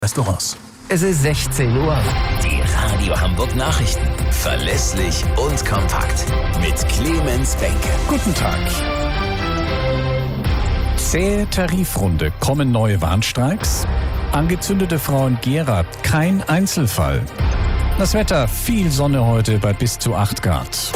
Restaurants. Es ist 16 Uhr. Die Radio Hamburg Nachrichten. Verlässlich und kompakt. Mit Clemens Benke. Guten Tag. Zähe Tarifrunde. Kommen neue Warnstreiks? Angezündete Frau in Gera. Kein Einzelfall. Das Wetter. Viel Sonne heute bei bis zu 8 Grad.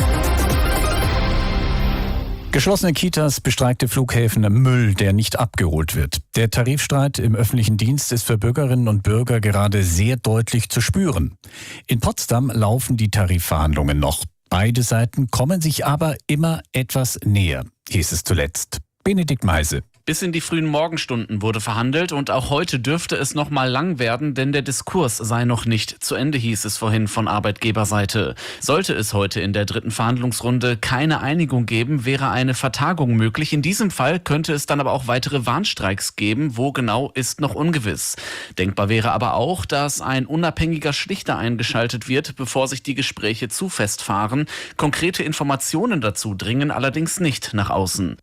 Geschlossene Kitas, bestreikte Flughäfen, Müll, der nicht abgeholt wird. Der Tarifstreit im öffentlichen Dienst ist für Bürgerinnen und Bürger gerade sehr deutlich zu spüren. In Potsdam laufen die Tarifverhandlungen noch. Beide Seiten kommen sich aber immer etwas näher, hieß es zuletzt. Benedikt Meise. Bis in die frühen Morgenstunden wurde verhandelt und auch heute dürfte es noch mal lang werden, denn der Diskurs sei noch nicht zu Ende, hieß es vorhin von Arbeitgeberseite. Sollte es heute in der dritten Verhandlungsrunde keine Einigung geben, wäre eine Vertagung möglich. In diesem Fall könnte es dann aber auch weitere Warnstreiks geben. Wo genau, ist noch ungewiss. Denkbar wäre aber auch, dass ein unabhängiger Schlichter eingeschaltet wird, bevor sich die Gespräche zu festfahren. Konkrete Informationen dazu dringen allerdings nicht nach außen.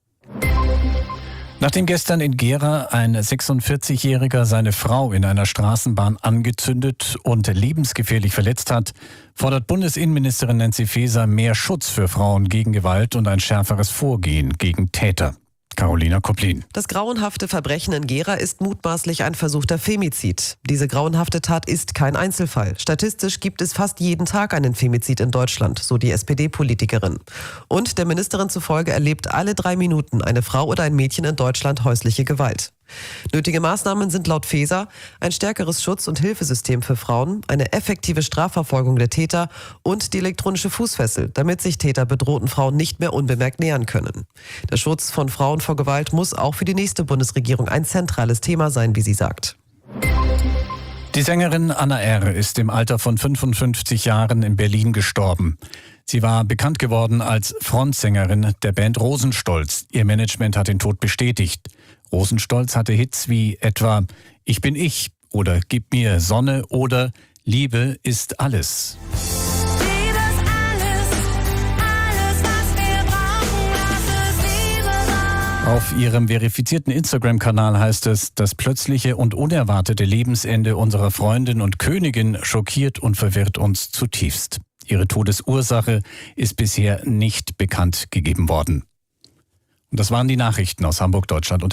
Nachdem gestern in Gera ein 46-Jähriger seine Frau in einer Straßenbahn angezündet und lebensgefährlich verletzt hat, fordert Bundesinnenministerin Nancy Faeser mehr Schutz für Frauen gegen Gewalt und ein schärferes Vorgehen gegen Täter. Carolina Koplin. Das grauenhafte Verbrechen in Gera ist mutmaßlich ein versuchter Femizid. Diese grauenhafte Tat ist kein Einzelfall. Statistisch gibt es fast jeden Tag einen Femizid in Deutschland, so die SPD-Politikerin. Und der Ministerin zufolge erlebt alle 3 Minuten eine Frau oder ein Mädchen in Deutschland häusliche Gewalt. Nötige Maßnahmen sind laut Faeser ein stärkeres Schutz- und Hilfesystem für Frauen, eine effektive Strafverfolgung der Täter und die elektronische Fußfessel, damit sich Täter bedrohten Frauen nicht mehr unbemerkt nähern können. Der Schutz von Frauen vor Gewalt muss auch für die nächste Bundesregierung ein zentrales Thema sein, wie sie sagt. Die Sängerin Anna R. ist im Alter von 55 Jahren in Berlin gestorben. Sie war bekannt geworden als Frontsängerin der Band Rosenstolz. Ihr Management hat den Tod bestätigt. Rosenstolz hatte Hits wie etwa Ich bin ich oder Gib mir Sonne oder Liebe ist alles. Liebe ist alles, was wir brauchen, das ist Liebe. Auf ihrem verifizierten Instagram-Kanal heißt es, das plötzliche und unerwartete Lebensende unserer Freundin und Königin schockiert und verwirrt uns zutiefst. Ihre Todesursache ist bisher nicht bekannt gegeben worden. Und das waren die Nachrichten aus Hamburg, Deutschland und